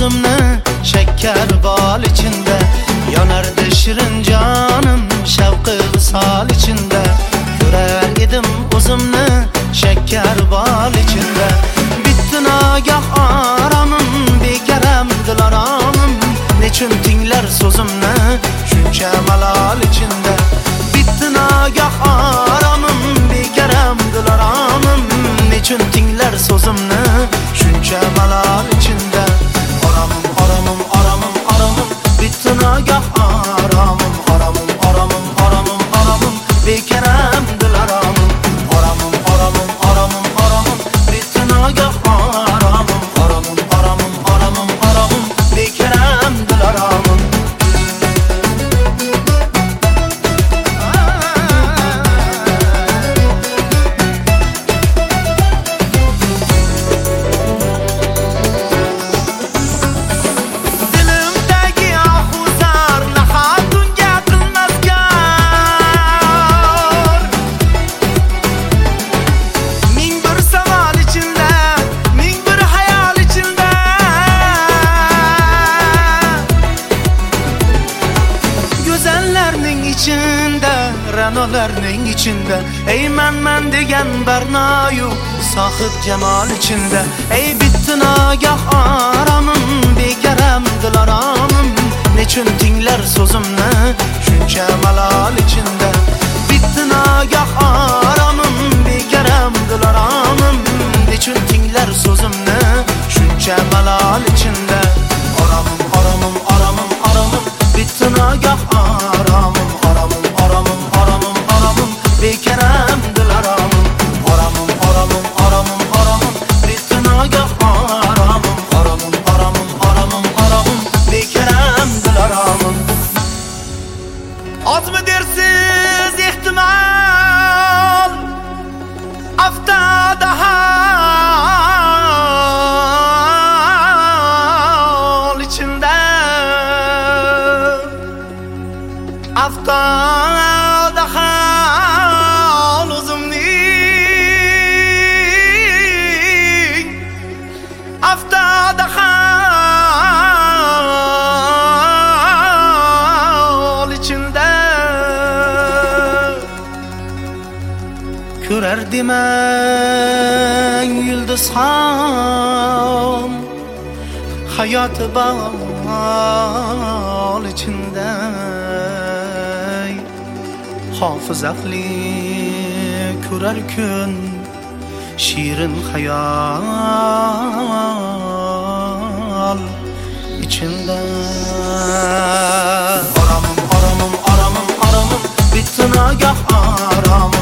o'zimni shakkar bol ichinde. Yonardi shirin jonim shavqi visol ichinde. Ko'rar edim o'zimni shakkar bol ichinde. Bitdi nagah oromim, bekaram dilaromim. Nechun tinglar so'zimni shuncha malol ichinde. Bitdi nagah oromim, bekaram dilaromim. Nechun tinglar so'zimni shuncha malol ichinde. Oromim, oromim, oromim, oromim. Bitdi nagah oromim, oromim, oromim, oromim, oromim. Bekaram dilaromim. Oromim, oromim, oromim, oromim. Bitdi nagah oromim, oromim, oromim, oromim, oromim. Bekaram dilaromim. Ranolarning içinde, ey man degan barnoyu sohib jamol içinde. Ey bitdi nagah oromim, bekaram dilaromim. Nechun tinglar so'zimni shuncha malol içinde. Bitdi nagah oromim, bekaram dilaromim. Nechun tinglar so'zimni shuncha malol içinde. Oromim, oromim, oromim, oromim. Bitdi nagah oromim, oromim, oromim, oromim, oromim. Bekaram dilaromim. Oromim, oromim, oromim, oromim. Bitdi nagah oromim, oromim, oromim, oromim, oromim. Bekaram dilaromim. Ozmi dersiz ehtimol aftada hol içinde. Aftada hal o'zimning. Aftada hal içinde. Ko'rar demang yulduz ham hayoti bol içinde. Hafız aqli ko'rar kun shirin hayal içinde. Oromim, oromim, oromim, oromim. Bitdi nagah oromim.